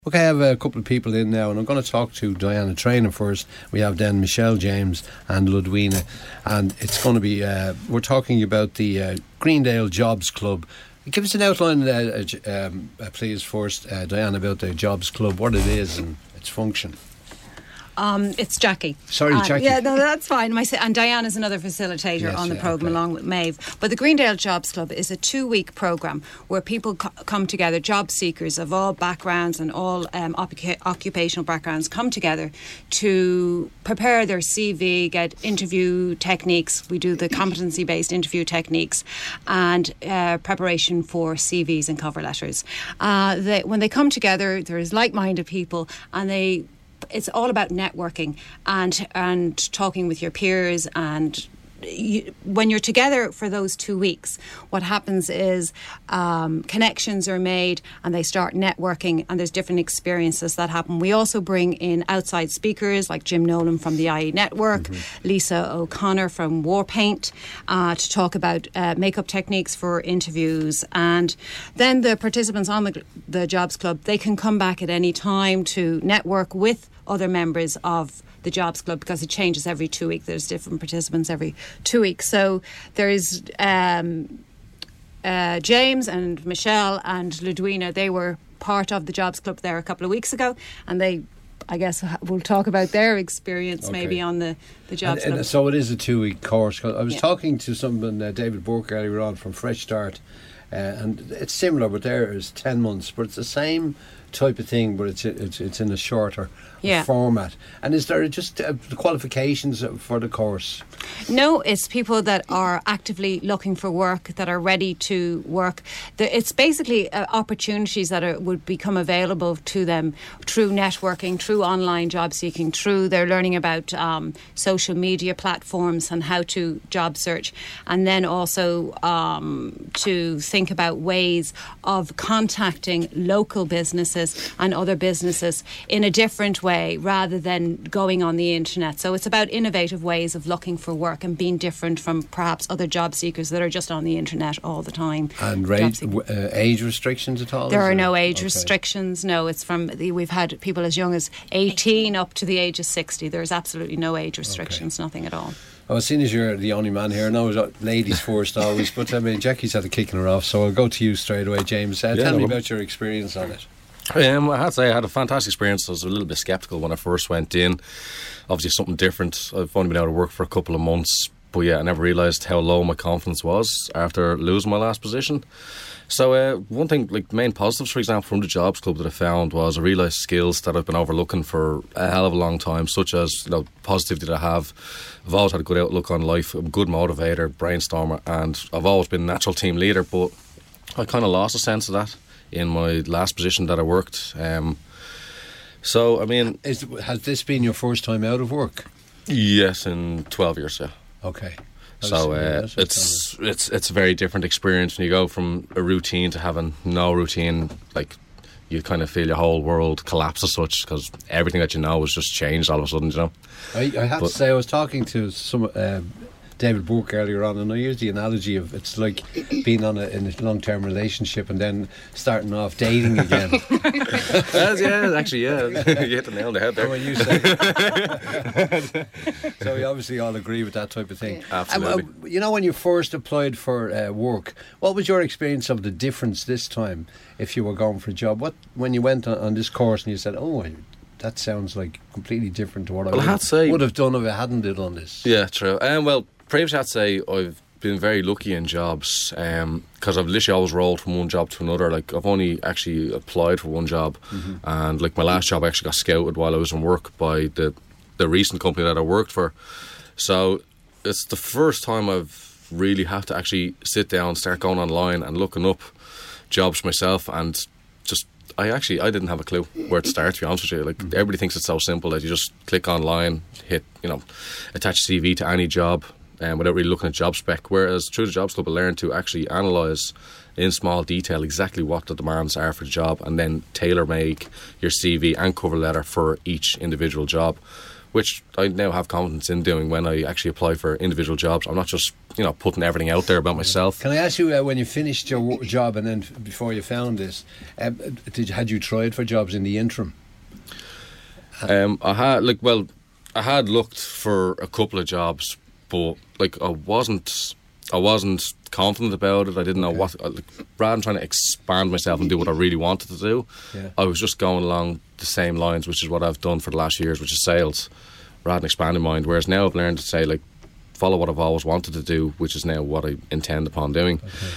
Okay, I have a couple of people in now, and I'm going to talk to Diana Traynor first. We have then Michelle James and Ludwina, and it's going to be, we're talking about the Greendale Jobs Club. Give us an outline, please, first, Diana, about the Jobs Club, what it is and its function. It's Jackie. Sorry, Jackie. Yeah, no, that's fine. And Diane is another facilitator on the programme along with Maeve. But the Greendale Jobs Club is a 2-week programme where people come together, job seekers of all backgrounds and all occupational backgrounds come together to prepare their CV, get interview techniques. We do the competency-based interview techniques and preparation for CVs and cover letters. When they come together, there's like-minded people, and it's all about networking and talking with your peers. And when you're together for those 2 weeks, what happens is connections are made and they start networking, and there's different experiences that happen. We also bring in outside speakers like Jim Nolan from the IE Network, Lisa O'Connor from Warpaint, to talk about makeup techniques for interviews. And then the participants on the Jobs Club, they can come back at any time to network with other members of the Jobs Club, because it changes every 2 weeks. There's different participants every 2 weeks. So there's James and Michelle and Ludwina. They were part of the Jobs Club there a couple of weeks ago, and they, I guess, will talk about their experience maybe on the Jobs Club. And so it is a 2-week course. I was talking to someone, David Burke, earlier on from Fresh Start, and it's similar, but there is 10 months, but it's the same type of thing, but it's in a shorter format. And is there just the qualifications for the course? No, it's people that are actively looking for work, that are ready to work. It's basically opportunities that would become available to them through networking, through online job seeking, through they're learning about social media platforms and how to job search, and then also to think about ways of contacting local businesses and other businesses in a different way rather than going on the internet. So it's about innovative ways of looking for work and being different from perhaps other job seekers that are just on the internet all the time. And age restrictions at all? There are no age restrictions. No, it's we've had people as young as 18 up to the age of 60. There's absolutely no age restrictions, nothing at all. Well, seeing as you're the only man here, I know ladies first always, but I mean, Jackie's had a kicking her off, so I'll go to you straight away, James. Tell me about your experience on it. I had to say I had a fantastic experience. I was a little bit sceptical when I first went in. Obviously something different. I've only been out of work for a couple of months, but I never realised how low my confidence was after losing my last position. So one thing, like main positives, for example, from the Jobs Club that I found was I realised skills that I've been overlooking for a hell of a long time, such as positivity that I have. I've always had a good outlook on life, I'm a good motivator, brainstormer, and I've always been a natural team leader, but I kind of lost a sense of that in my last position that I worked. So, I mean... Has this been your first time out of work? Yes, in 12 years, yeah. Okay. So it's a very different experience when you go from a routine to having no routine. Like, you kind of feel your whole world collapse as such, because everything that you know has just changed all of a sudden, you know. I have to say, I was talking to some... David Burke earlier on, and I used the analogy of it's like being in a long-term relationship and then starting off dating again. You hit the nail on the head there. When you say so we obviously all agree with that type of thing. Absolutely. When you first applied for work, what was your experience of the difference this time if you were going for a job? When you went on this course and you said, that sounds like completely different to what I would have done if I hadn't done this. Yeah, true. Previously I'd say I've been very lucky in jobs because I've literally always rolled from one job to another. Like, I've only actually applied for one job, and like my last job I actually got scouted while I was in work by the recent company that I worked for. So it's the first time I've really had to actually sit down, start going online and looking up jobs myself, and just I didn't have a clue where to start, to be honest with you. Like, everybody thinks it's so simple that you just click online, hit, attach a CV to any job, without really looking at job spec. Whereas through the Jobs Club, I learned to actually analyse in small detail exactly what the demands are for the job, and then tailor make your CV and cover letter for each individual job. which I now have confidence in doing when I actually apply for individual jobs. I'm not just, putting everything out there about myself. Can I ask you, when you finished your job and then before you found this, had you tried for jobs in the interim? I had looked for a couple of jobs, but I wasn't confident about it. I didn't know what. Rather than trying to expand myself and do what I really wanted to do, I was just going along the same lines, which is what I've done for the last years, which is sales, rather than expanding mine. Whereas now I've learned to say, follow what I've always wanted to do, which is now what I intend upon doing.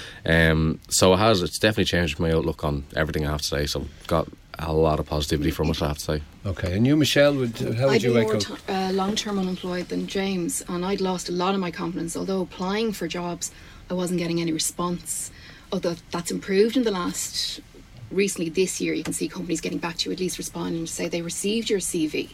So it's definitely changed my outlook on everything, I have to say. So I've got a lot of positivity from it, I have to say. Okay, and you, Michelle, how would you echo? I'd be more long-term unemployed than James, and I'd lost a lot of my confidence. Although applying for jobs, I wasn't getting any response. Although that's improved in the last, recently this year, you can see companies getting back to you, at least responding to say they received your CV.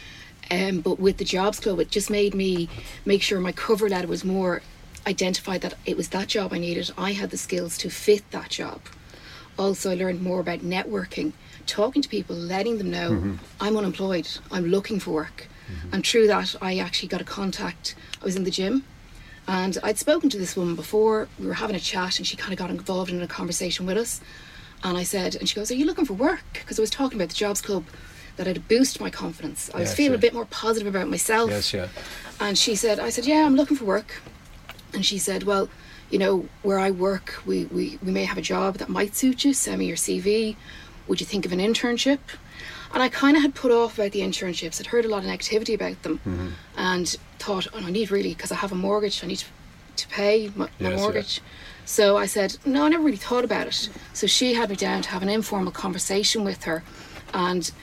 But with the Jobs Club, it just made me make sure my cover letter was more identified that it was that job I needed. I had the skills to fit that job. Also, I learned more about networking, talking to people, letting them know I'm unemployed, I'm looking for work. And through that, I actually got a contact. I was in the gym and I'd spoken to this woman before. We were having a chat and she kind of got involved in a conversation with us. And I said, and she goes, "Are you looking for work?" Because I was talking about the Jobs Club, that had boosted my confidence. I was feeling a bit more positive about myself. And I said, "Yeah, I'm looking for work." And she said, "Well, where I work, we may have a job that might suit you. Send me your CV. Would you think of an internship?" And I kind of had put off about the internships. I'd heard a lot of negativity about them and thought, I need really, because I have a mortgage, I need to pay my mortgage. So I said, no, I never really thought about it. So she had me down to have an informal conversation with her, and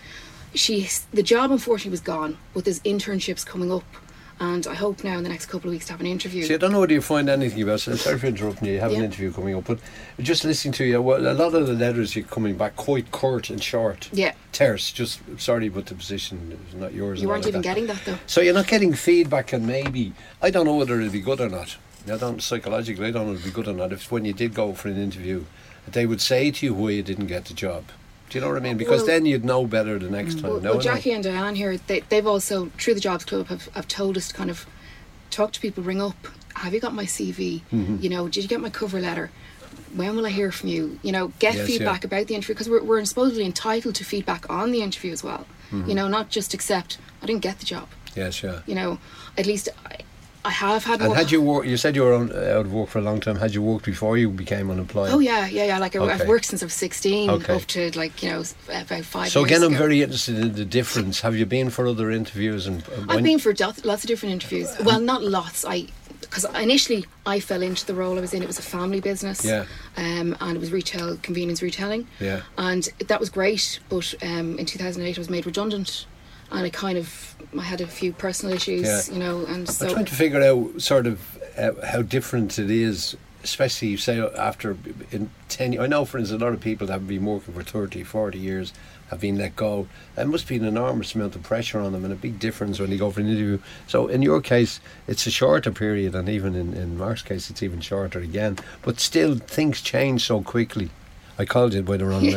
the job unfortunately was gone, but there's internships coming up. And I hope now in the next couple of weeks to have an interview. See, I don't know whether you find anything about it. Sorry for interrupting you. You have an interview coming up. But just listening to you, a lot of the letters you're coming back quite curt and short. Yeah. Terse. Just, sorry, but the position is not yours. You weren't even getting that, though. So you're not getting feedback, and maybe, I don't know whether it'll be good or not. Psychologically, I don't know if it'll be good or not. If when you did go for an interview, they would say to you why you didn't get the job. Do you know what I mean? Because then you'd know better the next time. Well, Jackie and Diane here, they've also, through the Jobs Club, have told us to kind of talk to people, ring up. Have you got my CV? Did you get my cover letter? When will I hear from you? Get feedback about the interview, because we're supposedly entitled to feedback on the interview as well. Not just accept, I didn't get the job. Yes, yeah. At least I have had. And had you worked? You said you were out of work for a long time. Had you worked before you became unemployed? Oh yeah. I've worked since I was 16, up to about 5 years. So again, I'm ago. very interested in the difference. Have you been for other interviews? I've been for lots of different interviews. Well, not lots. Because initially I fell into the role I was in. It was a family business. Yeah. And it was convenience retailing. Yeah. And that was great, but in 2008 I was made redundant. And I had a few personal issues, and so... I'm trying to figure out sort of how different it is, especially, say, after in 10 years. I know, for instance, a lot of people that have been working for 30, 40 years have been let go. There must be an enormous amount of pressure on them and a big difference when you go for an interview. So in your case, it's a shorter period, and even in Mark's case, it's even shorter again. But still, things change so quickly. I called you by the wrong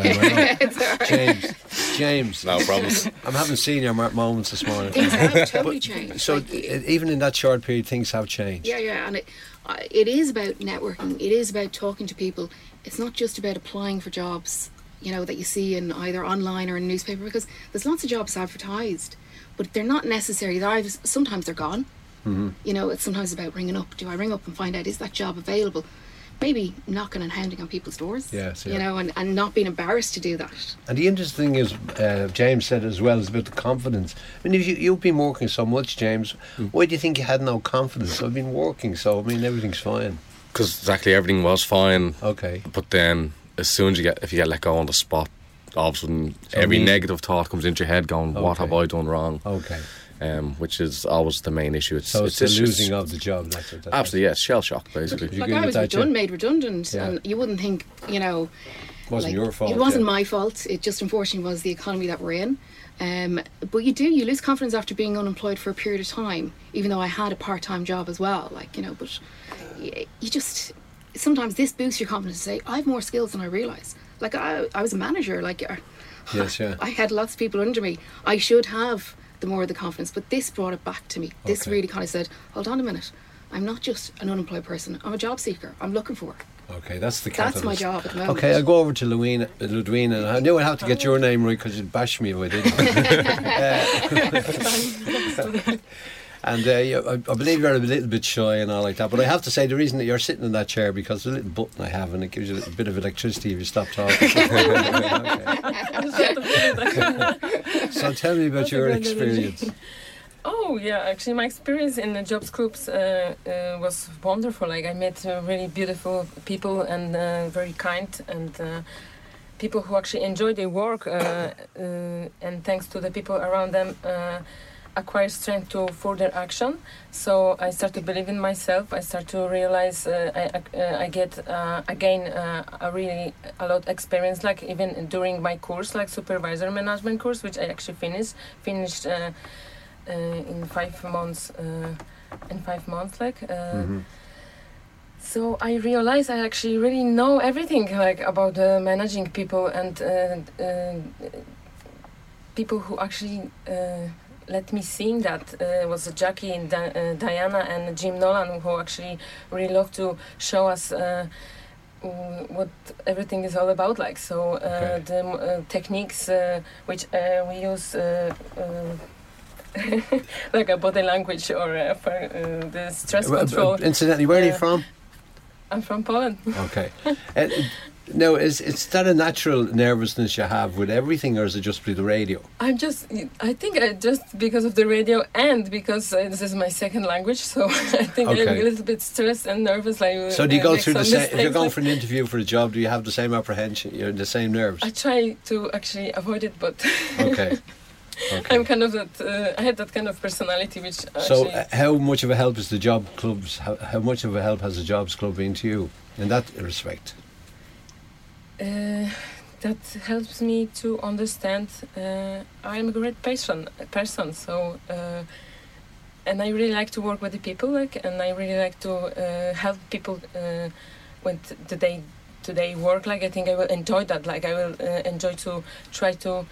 name. James. No problems. I'm having senior moments this morning. Things have totally changed. So even in that short period, things have changed. Yeah, and it is about networking. It is about talking to people. It's not just about applying for jobs, that you see in either online or in newspaper, because there's lots of jobs advertised, but they're not necessarily there. Sometimes they're gone. It's sometimes about ringing up. Do I ring up and find out, is that job available? Maybe knocking and hounding on people's doors, and not being embarrassed to do that. And the interesting thing is, James said as well, is about the confidence. I mean, if you've been working so much, James, why do you think you had no confidence? I've been working, so I mean, everything's fine. Because exactly everything was fine. Okay. But then, as soon as if you get let go on the spot, all of a sudden, every negative thought comes into your head going, what have I done wrong? Okay. Which is always the main issue. It's the losing of the job. That's absolutely, yeah, it's shell shock, basically. I was made redundant, and you wouldn't think, it wasn't your fault. It wasn't my fault. It just unfortunately was the economy that we're in. But you lose confidence after being unemployed for a period of time, even though I had a part-time job as well, but you just, sometimes this boosts your confidence to say, I have more skills than I realise. I was a manager, yes, yeah. I had lots of people under me. I should have the more the confidence. But this brought it back to me. This really kind of said, hold on a minute, I'm not just an unemployed person, I'm a job seeker, I'm looking for work. Okay, that's the catalyst. That's my job at the moment. Okay, I'll go over to Ludwina, and I knew I'd have to get your name right because you'd bash me if I didn't. And I believe you're a little bit shy and all like that, but I have to say the reason that you're sitting in that chair because there's a little button I have and it gives you a little bit of electricity if you stop talking. So tell me about your experience. Oh yeah, actually my experience in the jobs clubs was wonderful. Like I met really beautiful people and very kind and people who actually enjoy their work and thanks to the people around them acquire strength to further action. So I start to believe in myself. I start to realize I get again a lot experience, like even during my course, like supervisor management course, which I actually finished in 5 months. So I realized I actually really know everything, like about managing people and people who actually let me see that was Jackie and Diana and Jim Nolan, who actually really love to show us what everything is all about. Like so, the techniques which we use. Like a body language or for the stress control. Incidentally, where are you from? I'm from Poland. Okay. Now, is that a natural nervousness you have with everything, or is it just with the radio? I think just because of the radio and because this is my second language, so I think I'm a little bit stressed and nervous. Like, so do you go through the same, if you're going for an interview for a job, do you have the same apprehension, you're the same nerves? I try to actually avoid it, but... Okay. I'm kind of that. I had that kind of personality, which. So, how much of a help is the job clubs? How much of a help has the jobs club been to you in that respect? That helps me to understand. I'm a great person. So, and I really like to work with the people, and I really like to help people with the day work. Like, I think I will enjoy that. Like, I will enjoy to try to.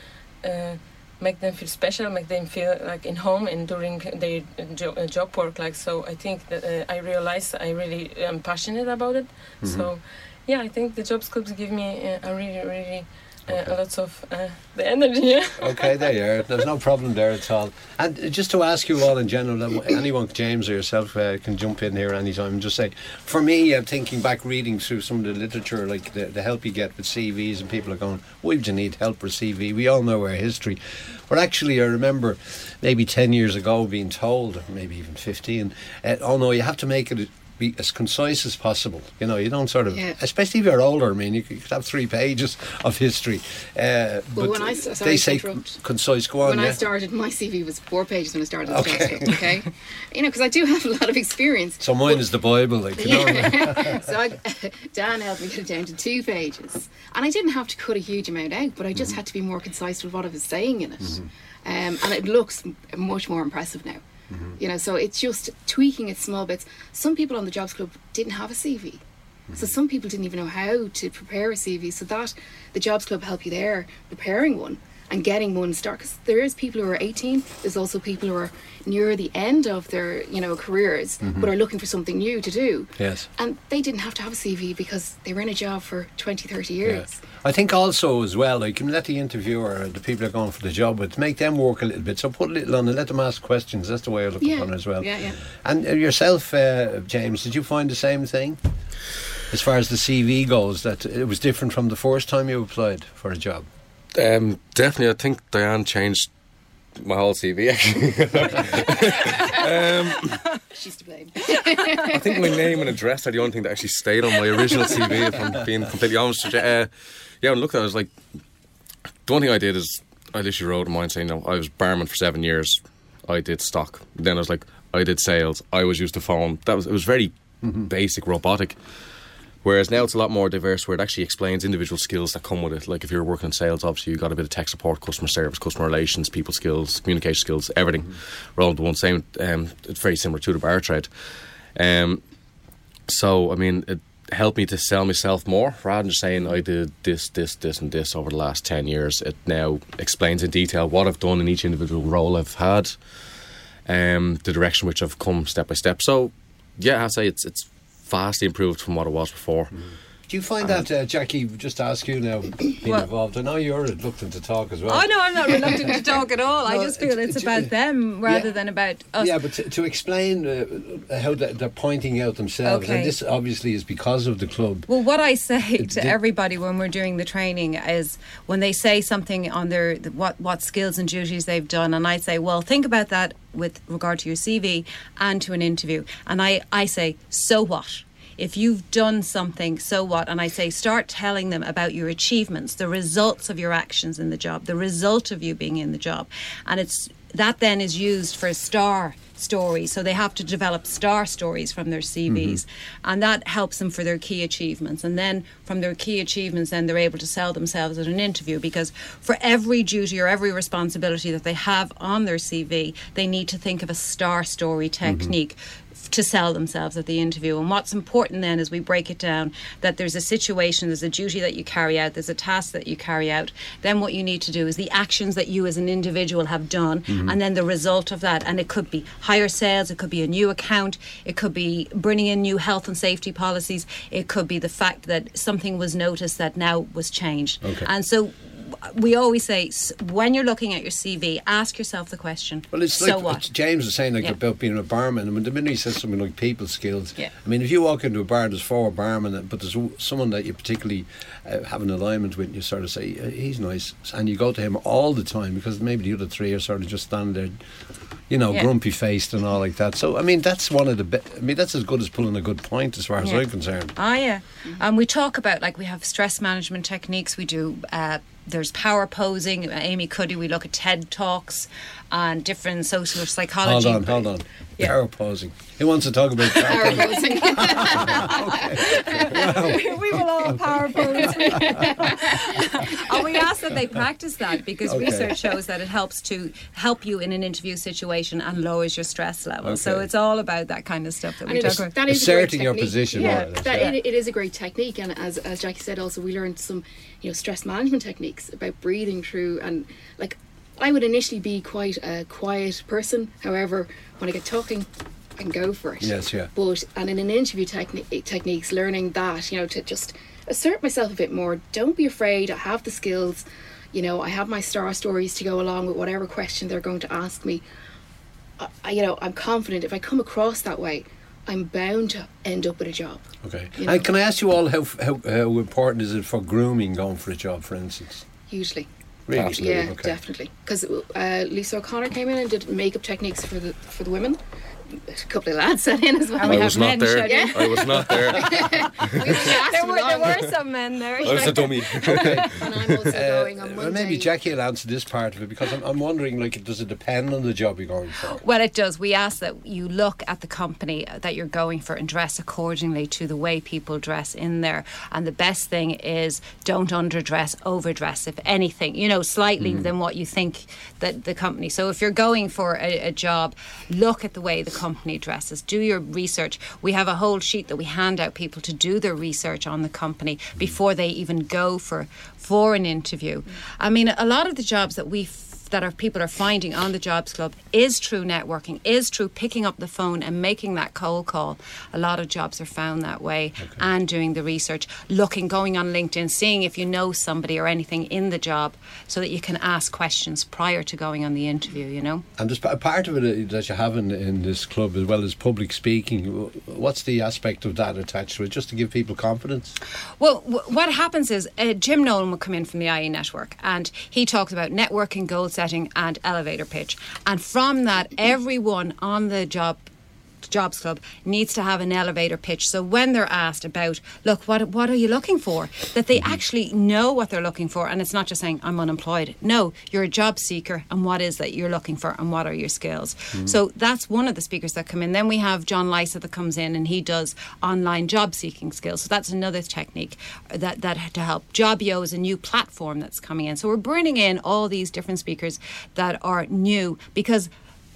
Make them feel special, make them feel like in home and during their job work. Like, so I think that I realize I really am passionate about it. Mm-hmm. So yeah, I think the jobs clubs give me a really lots of the energy. Okay, there you are. There's no problem there at all. And just to ask you all in general, anyone, James or yourself, can jump in here anytime and just say, for me, I'm thinking back, reading through some of the literature, like the help you get with CVs, and people are going, why do you need help with CV? We all know our history. But actually, I remember maybe 10 years ago being told, maybe even 15, oh no, you have to make it be as concise as possible. You know, you don't sort of, especially if you're older. I mean, you could have 3 pages of history. Well, but when I they say concise. Go on. When I started, my CV was 4 pages when I started. Okay, you know, because I do have a lot of experience. So mine is the Bible, like, you know. So Dan helped me get it down to 2 pages, and I didn't have to cut a huge amount out, but I just had to be more concise with what I was saying in it, and it looks much more impressive now. You know, so it's just tweaking it small bits. Some people on the Jobs Club didn't have a CV. So some people didn't even know how to prepare a CV. So that the Jobs Club help you there, preparing one and getting one start. Because there is people who are 18. There's also people who are near the end of their, you know, careers, but are looking for something new to do. Yes. And they didn't have to have a CV because they were in a job for 20, 30 years. Yeah. I think also as well, like, you can let the interviewer, the people who are going for the job with, make them work a little bit. So put a little on and let them ask questions. That's the way I look upon it as well. Yeah. And yourself, James, did you find the same thing? As far as the CV goes, that it was different from the first time you applied for a job? Definitely. I think Diane changed my whole CV, actually. She's to blame. I think my name and address are the only thing that actually stayed on my original CV, if I'm being completely honest with you. When I looked at it, I was like, the one thing I did is I literally wrote in mine saying, I was barman for 7 years. I did stock. Then I was like, I did sales. I was used to phone. It was very basic, robotic. Whereas now it's a lot more diverse, where it actually explains individual skills that come with it. Like if you're working in sales, obviously you've got a bit of tech support, customer service, customer relations, people skills, communication skills, everything. Rolled into one. Same. It's very similar to the bar trade. So I mean, helped me to sell myself more, rather than just saying I did this, this, this and this over the last 10 years. It now explains in detail what I've done in each individual role I've had, the direction which I've come step by step. So yeah, I'd say it's vastly improved from what it was before. Do you find that, Jackie, just to ask you now, being involved, I know you're reluctant to talk as well. Oh, no, I'm not reluctant to talk at all. I just feel it's about them rather than about us. Yeah, but to explain how they're pointing out themselves, and this obviously is because of the club. Well, what I say to everybody when we're doing the training is when they say something on their what skills and duties they've done, and I say, well, think about that with regard to your CV and to an interview. And I say, so what? If you've done something, so what? And I say, start telling them about your achievements, the results of your actions in the job, the result of you being in the job. And that then is used for star stories. So they have to develop star stories from their CVs. And that helps them for their key achievements. And then from their key achievements, then they're able to sell themselves at an interview, because for every duty or every responsibility that they have on their CV, they need to think of a star story technique to sell themselves at the interview. And what's important then is we break it down that there's a situation, there's a duty that you carry out, there's a task that you carry out. Then what you need to do is the actions that you as an individual have done, and then the result of that. And it could be higher sales, it could be a new account, it could be bringing in new health and safety policies, it could be the fact that something was noticed that now was changed. And so we always say, when you're looking at your CV, ask yourself the question, well, it's so like what? James was saying about being a barman. I mean, the minute he says something like people skills, I mean, if you walk into a bar, there's 4 barmen, but there's someone that you particularly have an alignment with, and you sort of say, he's nice, and you go to him all the time, because maybe the other 3 are sort of just standing there, grumpy faced and all like that. So I mean, that's one of the that's as good as pulling a good point as far as I'm concerned. And we talk about, like, we have stress management techniques, we do there's power posing, Amy Cuddy, we look at TED Talks and different social psychology. Hold on. Power posing. Who wants to talk about power posing? We will all power pose. And we ask that they practice that, because research shows that it helps you in an interview situation and lowers your stress level. So it's all about that kind of stuff that we talk about. That is asserting your position. It is a great technique, and as Jackie said, also we learned some stress management techniques about breathing through. And like, I would initially be quite a quiet person, however when I get talking I can go for it. But in an interview techniques, learning that to just assert myself a bit more, don't be afraid, I have the skills, I have my star stories to go along with whatever question they're going to ask me. I'm confident if I come across that way, I'm bound to end up with a job. And can I ask you all how important is it for grooming going for a job, for instance? Hugely. Really? Yeah, definitely. Because Lisa O'Connor came in and did makeup techniques for the women. A couple of lads sat in as well. I was not there. I was not there. There were some men there. I was a dummy. And I'm also going on Monday. Well, maybe Jackie will answer this part of it, because I'm wondering, like, does it depend on the job you're going for? Well, it does. We ask that you look at the company that you're going for and dress accordingly to the way people dress in there. And the best thing is, don't underdress, overdress, if anything, slightly than what you think that the company. So if you're going for a job, look at the way the company dresses, do your research. We have a whole sheet that we hand out people to do their research on the company before they even go for an interview. I mean, a lot of the jobs that people are finding on the Jobs Club is through networking, is through picking up the phone and making that cold call. A lot of jobs are found that way, and doing the research, going on LinkedIn, seeing if you know somebody or anything in the job, so that you can ask questions prior to going on the interview, And there's a part of it that you have in this club, as well as public speaking. What's the aspect of that attached to it, just to give people confidence? Well, what happens is Jim Nolan will come in from the IE Network, and he talks about networking, goal setting and elevator pitch. And from that, everyone on the Jobs Club needs to have an elevator pitch. So when they're asked about, look, what are you looking for? That they actually know what they're looking for, and it's not just saying, I'm unemployed. No, you're a job seeker, and what is that you're looking for, and what are your skills? So that's one of the speakers that come in. Then we have John Lysa that comes in, and he does online job seeking skills. So that's another technique that to help. Jobio is a new platform that's coming in. So we're bringing in all these different speakers that are new, because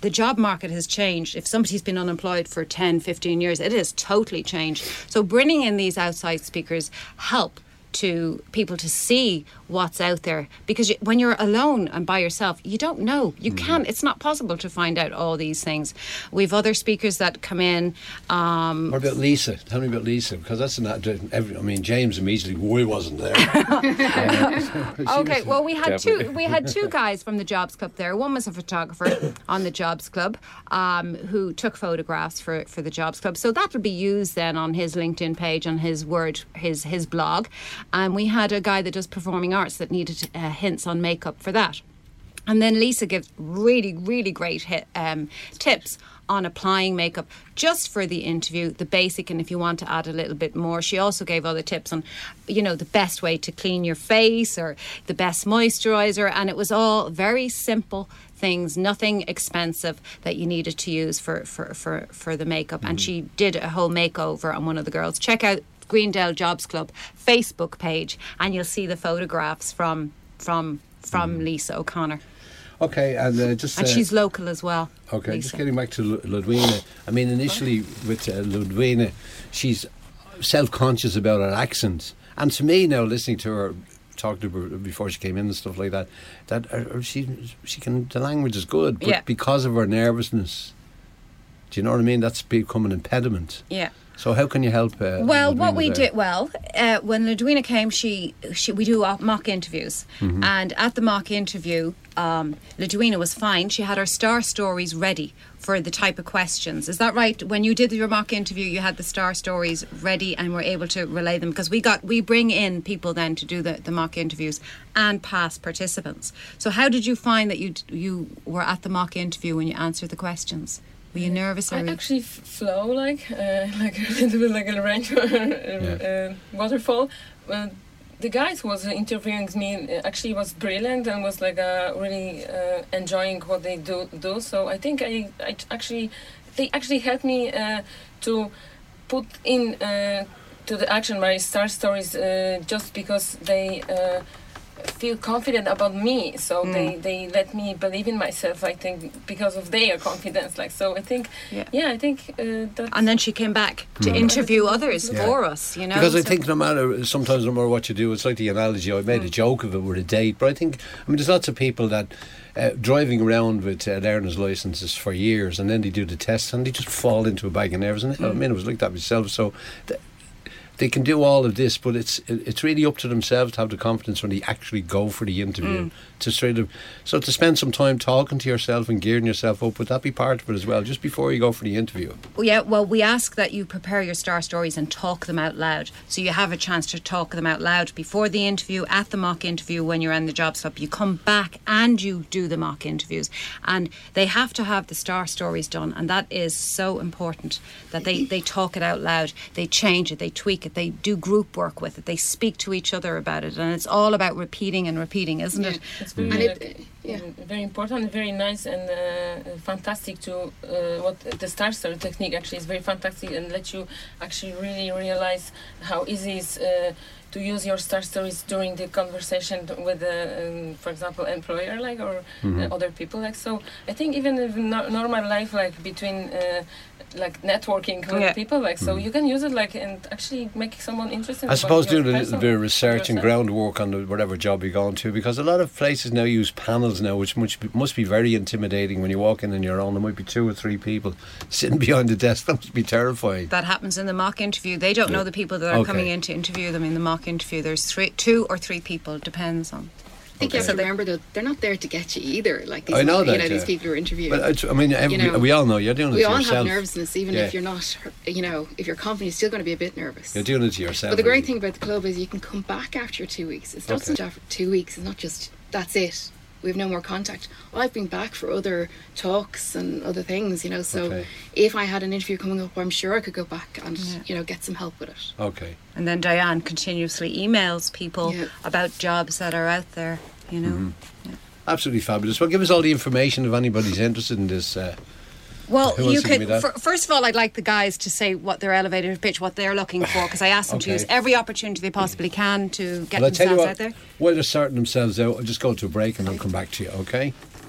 the job market has changed. If somebody's been unemployed for 10, 15 years, it has totally changed. So bringing in these outside speakers help to people to see what's out there, because when you're alone and by yourself, you don't know. You can't. It's not possible to find out all these things. We've other speakers that come in. What about Lisa? Tell me about Lisa, because that's not. James immediately. Well, he wasn't there. Okay. Well, we had two. We had two guys from the Jobs Club there. One was a photographer on the Jobs Club, who took photographs for the Jobs Club. So that will be used then on his LinkedIn page, on his his blog. And we had a guy that does performing arts that needed hints on makeup for that. And then Lisa gives really, really great tips on applying makeup just for the interview, the basic, and if you want to add a little bit more. She also gave other tips on, the best way to clean your face or the best moisturiser, and it was all very simple things, nothing expensive that you needed to use for the makeup. And she did a whole makeover on one of the girls. Check out Greendale Jobs Club Facebook page, and you'll see the photographs from Lisa O'Connor. Okay, and she's local as well. Okay, Lisa. just getting back to Ludwina. I mean, initially with Ludwina, she's self-conscious about her accent, and to me now, listening to her, talk to her before she came in and stuff like that, the language is good, but because of her nervousness, do you know what I mean? That's become an impediment. Yeah. So how can you help? What we did when Ludwina came, we do mock interviews, and at the mock interview, Ludwina was fine. She had her star stories ready for the type of questions. Is that right? When you did your mock interview, you had the star stories ready and were able to relay them, because we bring in people then to do the mock interviews and past participants. So how did you find that you were at the mock interview when you answered the questions? Were you nervous? I actually flow like a little bit like a rain waterfall. The guys who was interviewing me actually was brilliant and was like really enjoying what they do. So I think they actually helped me to put in to the action my star stories just because they feel confident about me, so they let me believe in myself, I think, because of their confidence. So I think that. And then she came back to interview others for us, because I think no matter what you do, it's like the analogy I made a joke of it with a date, but I think there's lots of people that driving around with learner's licenses for years, and then they do the test and they just fall into a bag of nerves, and it was like that myself. So they can do all of this, but it's really up to themselves to have the confidence when they actually go for the interview. To spend some time talking to yourself and gearing yourself up, would that be part of it as well, just before you go for the interview? Yeah, well, we ask that you prepare your star stories and talk them out loud, so you have a chance to talk them out loud before the interview, at the mock interview, when you're in the Jobs Club. You come back and you do the mock interviews, and they have to have the star stories done, and that is so important, that they talk it out loud, they change it, they tweak it, they do group work with it, they speak to each other about it, and it's all about repeating, isn't it? It's very important, very nice, and fantastic to what the star story technique actually is very fantastic, and let you actually really realize how easy it is to use your star stories during the conversation with for example, employer or other people. So I think even in normal life, between networking with people, so you can use it and actually make someone interested. I suppose doing a little bit of research and groundwork on whatever job you're going to, because a lot of places now use panels now, which must be very intimidating when you walk in and you're on. There might be 2 or 3 people sitting behind the desk. That must be terrifying. That happens in the mock interview. They don't know the people that are coming in to interview them in the mock interview. There's 2 or 3 people, depends on. I think you have to remember that they're not there to get you either. These, I know that, these people who are interviewing. But we all know you're doing it to yourself. We all have nervousness, even if you're not. If you're confident, you're still going to be a bit nervous. You're doing it to yourself. But the great thing about the club is you can come back after 2 weeks. It's not just after 2 weeks. It's not just that's it. We have no more contact. I've been back for other talks and other things, so if I had an interview coming up, I'm sure I could go back and get some help with it. Okay. And then Diane continuously emails people about jobs that are out there, Absolutely fabulous. Well, give us all the information if anybody's interested in this. Well, you could. First of all, I'd like the guys to say what their elevator pitch, what they're looking for, because I asked them to use every opportunity they possibly can to get themselves out there. While they're sorting themselves out, I'll just go to a break and I'll come back to you, okay?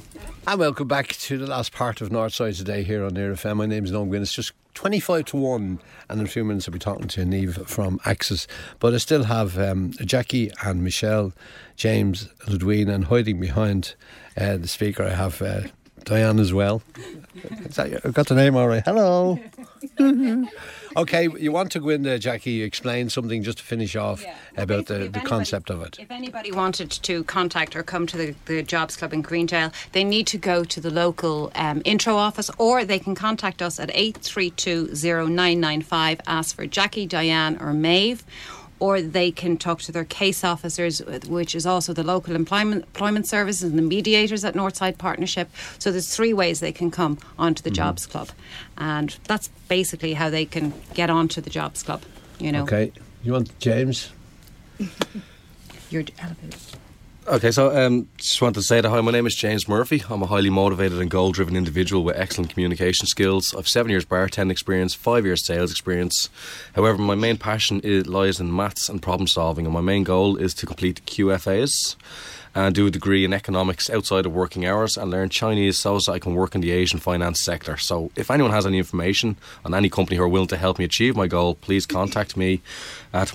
And welcome back to the last part of Northside today here on Air FM. My name is Noam Gwynn. It's just 25 to 1, and in a few minutes I'll be talking to Niamh from Axis. But I still have Jackie and Michelle, James, Ludwina, and hiding behind the speaker I have Diane as well. I've got the name all right. Hello. Okay, you want to go in there, Jackie, explain something just to finish off about the concept of it. If anybody wanted to contact or come to the Jobs Club in Greendale, they need to go to the local intro office, or they can contact us at 8320995, ask for Jackie, Diane or Maeve, or they can talk to their case officers, which is also the local employment services and the mediators at Northside Partnership. So there's 3 ways they can come onto the Jobs Club, and that's basically how they can get onto the Jobs Club, you know. Okay, you want James? You're elevated. Okay, so just wanted to say that hi, my name is James Murphy. I'm a highly motivated and goal-driven individual with excellent communication skills. I've 7 years bartending experience, 5 years sales experience. However, my main passion lies in maths and problem solving, and my main goal is to complete the QFAs and do a degree in economics outside of working hours and learn Chinese so that I can work in the Asian finance sector. So if anyone has any information on any company who are willing to help me achieve my goal, please contact me at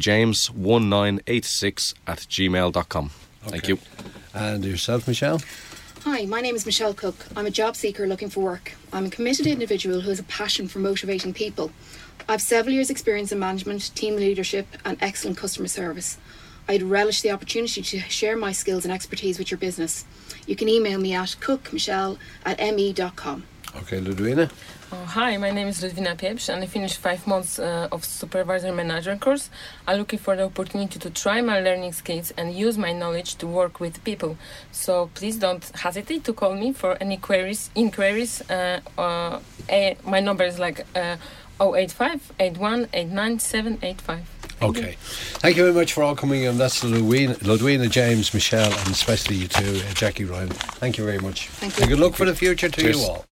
murphyjames1986@gmail.com. Thank you. And yourself, Michelle? Hi, my name is Michelle Cook. I'm a job seeker looking for work. I'm a committed individual who has a passion for motivating people. I've several years' experience in management, team leadership and excellent customer service. I'd relish the opportunity to share my skills and expertise with your business. You can email me at cookmichelle@me.com. Okay, Ludwina? Hi, my name is Ludwina Pieprz, and I finished 5 months of supervisor manager course. I'm looking for the opportunity to try my learning skills and use my knowledge to work with people. So please don't hesitate to call me for any inquiries. My number is like 085 81 89 785. Okay. Thank you very much for all coming in. That's Ludwina, James, Michelle, and especially you two, Jackie, Ryan. Thank you very much. Thank you. And good luck for the future to you all.